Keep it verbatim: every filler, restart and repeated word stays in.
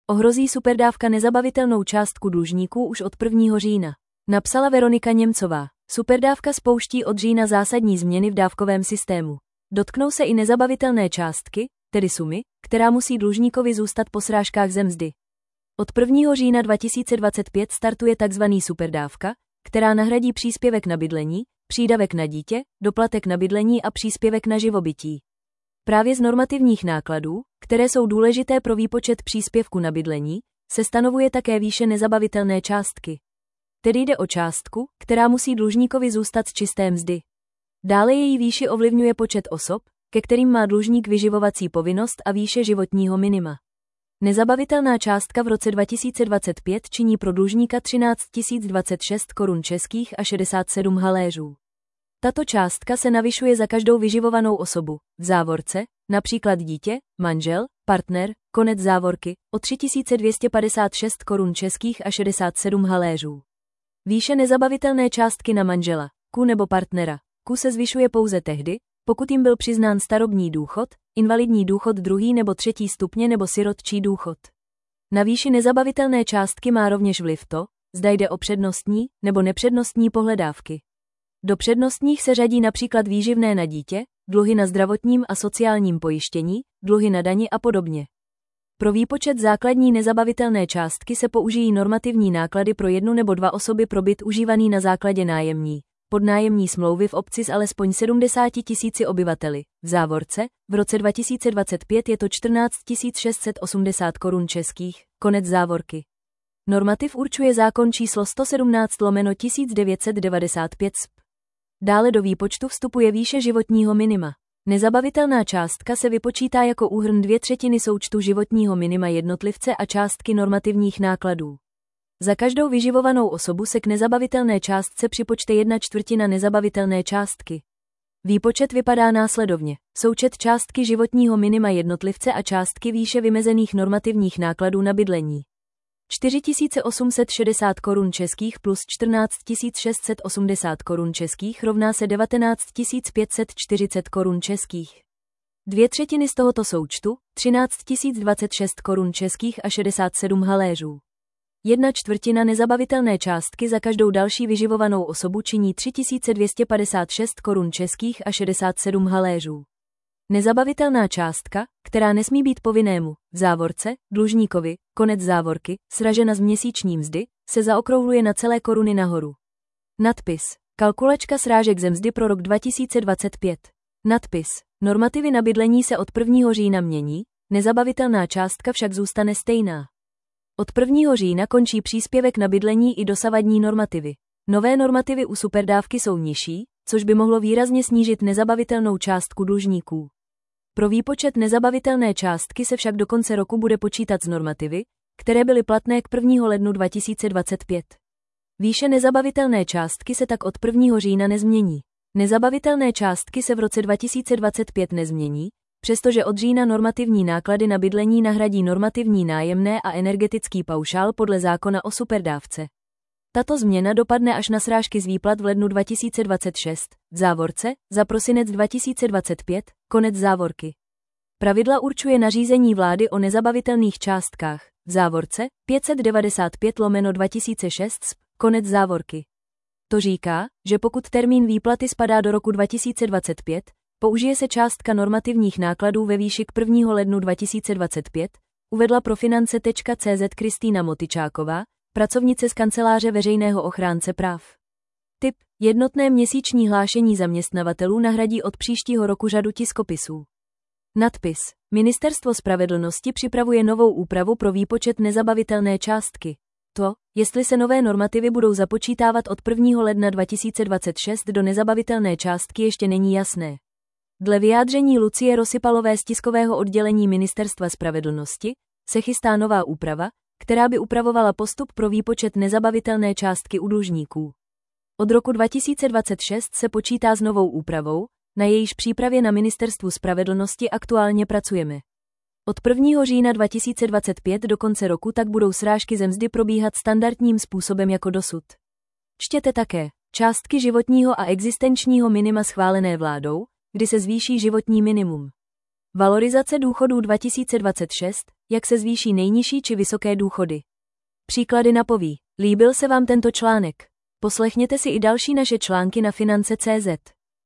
Ohrozí superdávka nezabavitelnou částku dlužníků už od prvního října. Napsala Veronika Němcová. Superdávka spouští od října zásadní změny v dávkovém systému. Dotknou se i nezabavitelné částky, tedy sumy, která musí dlužníkovi zůstat po srážkách ze mzdy. Od prvního října dva tisíce dvacet pět startuje tzv. Superdávka, která nahradí příspěvek na bydlení, přídavek na dítě, doplatek na bydlení a příspěvek na živobytí. Právě z normativních nákladů, které jsou důležité pro výpočet příspěvku na bydlení, se stanovuje také výše nezabavitelné částky. Tedy jde o částku, která musí dlužníkovi zůstat z čisté mzdy. Dále její výši ovlivňuje počet osob, ke kterým má dlužník vyživovací povinnost a výše životního minima. Nezabavitelná částka v roce dva tisíce dvacet pět činí pro dlužníka třináct tisíc dvacet šest korun českých a šedesát sedm haléřů. Tato částka se navyšuje za každou vyživovanou osobu, v závorce, například dítě, manžel, partner, konec závorky, o tři tisíce dvě stě padesát šest korun českých a šedesát sedm haléřů. Výše nezabavitelné částky na manžela, ku nebo partnera, ku se zvyšuje pouze tehdy, pokud jim byl přiznán starobní důchod, invalidní důchod druhý nebo třetí stupně nebo sirotčí důchod. Na výši nezabavitelné částky má rovněž vliv to, zda jde o přednostní nebo nepřednostní pohledávky. Do přednostních se řadí například výživné na dítě, dluhy na zdravotním a sociálním pojištění, dluhy na dani a podobně. Pro výpočet základní nezabavitelné částky se použijí normativní náklady pro jednu nebo dva osoby pro byt užívaný na základě nájemní, podnájemní smlouvy v obci s alespoň sedmdesáti tisíci obyvateli. V závorce, v roce dva tisíce dvacet pět je to čtrnáct tisíc šest set osmdesát korun českých, konec závorky. Normativ určuje zákon číslo sto sedmnáct lomeno tisíc devět set devadesát pět S P. Dále do výpočtu vstupuje výše životního minima. Nezabavitelná částka se vypočítá jako úhrn dvě třetiny součtu životního minima jednotlivce a částky normativních nákladů. Za každou vyživovanou osobu se k nezabavitelné částce připočte jedna čtvrtina nezabavitelné částky. Výpočet vypadá následovně. Součet částky životního minima jednotlivce a částky výše vymezených normativních nákladů na bydlení. čtyři tisíce osm set šedesát korun českých plus čtrnáct tisíc šest set osmdesát korun českých rovná se devatenáct tisíc pět set čtyřicet korun českých. Dvě třetiny z tohoto součtu, třináct tisíc dvacet šest korun českých a šedesát sedm haléřů. Jedna čtvrtina nezabavitelné částky za každou další vyživovanou osobu činí tři tisíce dvě stě padesát šest korun českých a šedesát sedm haléřů. Nezabavitelná částka, která nesmí být povinnému, v závorce, dlužníkovi, konec závorky, sražena z měsíční mzdy, se zaokrouhluje na celé koruny nahoru. Nadpis. Kalkulačka srážek ze mzdy pro rok dva tisíce dvacet pět. Nadpis. Normativy na bydlení se od prvního října mění, nezabavitelná částka však zůstane stejná. Od prvního října končí příspěvek na bydlení i dosavadní normativy. Nové normativy u superdávky jsou nižší, což by mohlo výrazně snížit nezabavitelnou částku dlužníků. Pro výpočet nezabavitelné částky se však do konce roku bude počítat z normativy, které byly platné k prvního lednu dva tisíce dvacet pět. Výše nezabavitelné částky se tak od prvního října nezmění. Nezabavitelné částky se v roce dva tisíce dvacet pět nezmění, přestože od října normativní náklady na bydlení nahradí normativní nájemné a energetický paušál podle zákona o superdávce. Tato změna dopadne až na srážky z výplat v lednu dva tisíce dvacet šest, v závorce, za prosinec dva tisíce dvacet pět, konec závorky. Pravidla určuje nařízení vlády o nezabavitelných částkách, v závorce, pět set devadesát pět lomeno dva tisíce šest S P, konec závorky. To říká, že pokud termín výplaty spadá do roku dva tisíce dvacet pět, použije se částka normativních nákladů ve výši k prvního lednu dva tisíce dvacet pět, uvedla pro finance tečka cé zet Kristýna Motyčáková, pracovnice z kanceláře veřejného ochránce práv. Tip. Jednotné měsíční hlášení zaměstnavatelů nahradí od příštího roku řadu tiskopisů. Nadpis. Ministerstvo spravedlnosti připravuje novou úpravu pro výpočet nezabavitelné částky. To, jestli se nové normativy budou započítávat od prvního ledna dva tisíce dvacet šest do nezabavitelné částky, ještě není jasné. Dle vyjádření Lucie Rosypalové z tiskového oddělení Ministerstva spravedlnosti se chystá nová úprava, která by upravovala postup pro výpočet nezabavitelné částky u dlužníků. Od roku dva tisíce dvacet šest se počítá s novou úpravou, na jejíž přípravě na Ministerstvu spravedlnosti aktuálně pracujeme. Od prvního října dva tisíce dvacet pět do konce roku tak budou srážky ze mzdy probíhat standardním způsobem jako dosud. Čtěte také částky životního a existenčního minima schválené vládou, kdy se zvýší životní minimum. Valorizace důchodů dva tisíce dvacet šest, jak se zvýší nejnižší či vysoké důchody. Příklady napoví. Líbil se vám tento článek? Poslechněte si i další naše články na finance tečka cé zet.